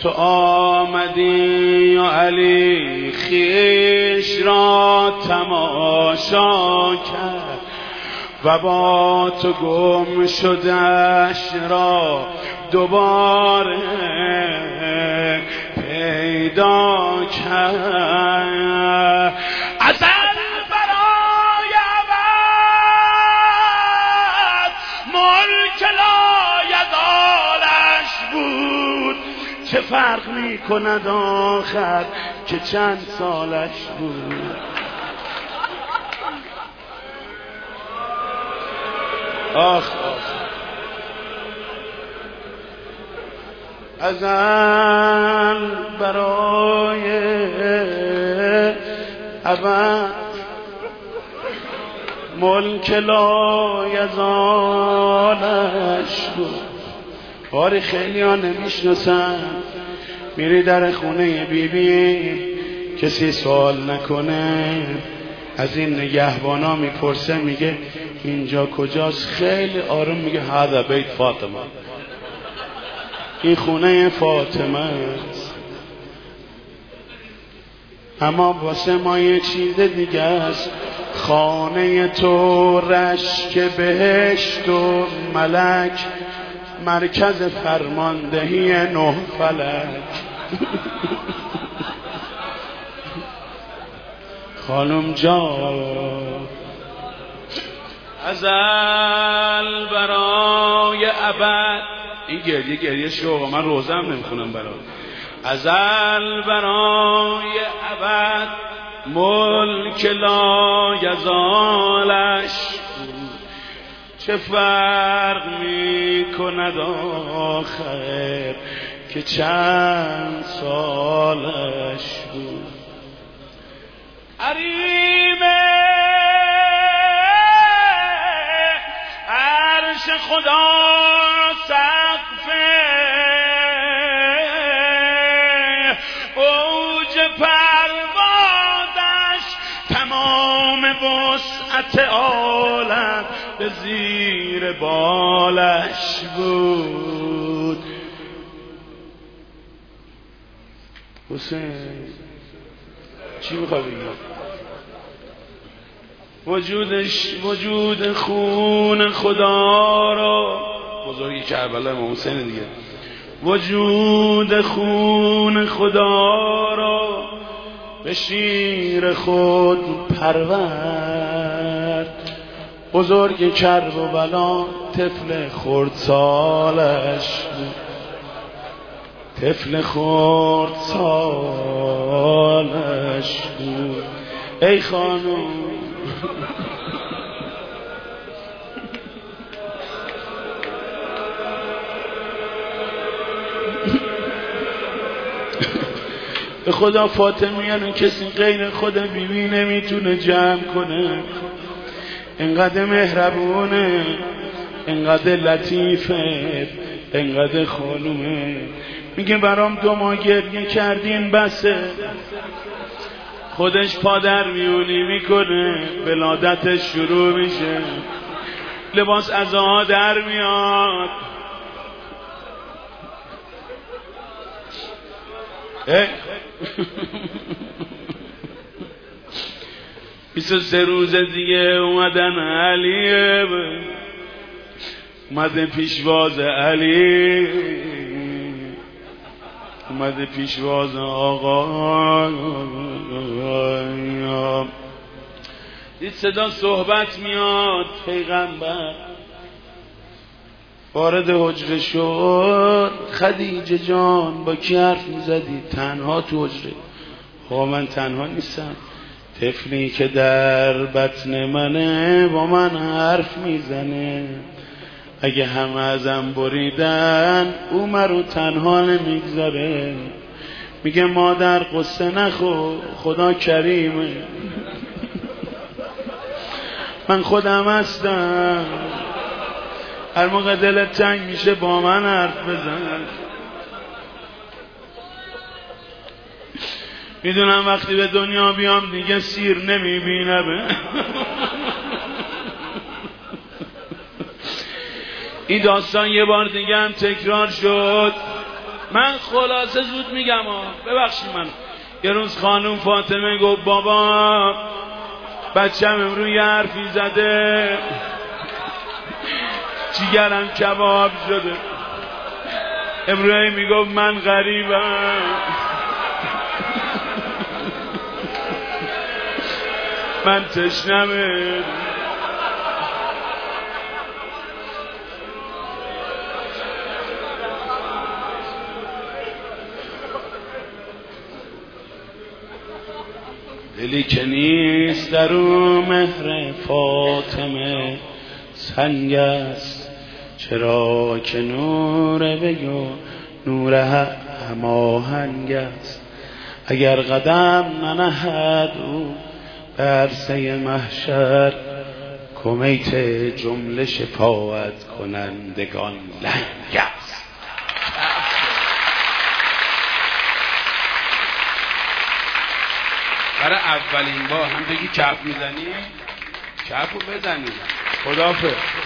تو آمدی و علی خویش را تماشا کرد و با تو گم شدش را دوباره پیدا کرد. ازل برای ابد ملک لایزالش بود، چه فرق می کند آخر که چند سالش بود. آخ ازل برای ابد ملک لایزالش بود. باری خیلی ها نمیشناسن، میری در خونه بیبی کسی سوال نکنه، از این نگهبانا میپرسه میگه اینجا کجاست، خیلی آروم میگه هذا بیت فاطمه، این خونه فاطمه است. اما واسه ما یه چیز دیگه است، خانه تو رشک بهشت و ملک، مرکز فرماندهی نه فلک. خانم جان ازل برای ابد، این گریه شوق، من روزم نمیخونم برای ازل برای ابد ملک لایزالش، چه فرق می کند آخر که چند سالش بود. حریم عرش خدا سقف اوج پروازش، تمام وسعت عالم به زیر بالش بود. حسین چی میخوای بگی؟ وجود خون خدا را، بزرگی کربلا امام حسین دیگه، وجود خون خدا را به شیر خود پرورد، بزرگ کرب و بلا طفل خردسالش بود، طفل خردسالش بود. ای خانم به خدا فاطمیانو کسی غیر خود بیبی نمیتونه جمع کنه، انقدر مهربونه، انقدر لطیفه، انقدر خانومه. میگه برام 2 ماه گریه کردین بسه، خودش پادر میونی میکنه، ولادتش شروع میشه، لباس عزاها در میاد. 23 روز دیگه اومدن علیه، اومده پیشواز علی، اومده پیشواز آقا. دید صدا صحبت میاد، پیغمبر وارد حجره شد. خدیجه جان با کی حرف میزدی؟ تنها تو حجره. من تنها نیستم، طفلی که در بطن منه با من حرف میزنه، اگه همه ازم بریدن او مرو تنها نمیگذاره. میگه مادر قصه نخور، خدا کریمه، من خودم هستم، هر موقع دلت تنگ میشه با من حرف بزن. میدونم وقتی به دنیا بیام دیگه سیر نمیبینم. این داستان یه بار دیگه هم تکرار شد. من خلاصه زود میگم ببخشید من. یه روز خانم فاطمه گفت بابا بچم امروز یه حرفی زده جیگرم کباب شده. امروز میگفت من غریبم. من تشنمه. دلی که نیست در او مهر فاطمه سنگ است، چرا که نور وی و نور هماهنگ است. اگر قدم ننهد او به عرصه محشر، کمیت جمله شفاعت کنندگان لنگ است. برای اولین بار هم بگی کف میزنی، کفو بزنی. خداحافظ.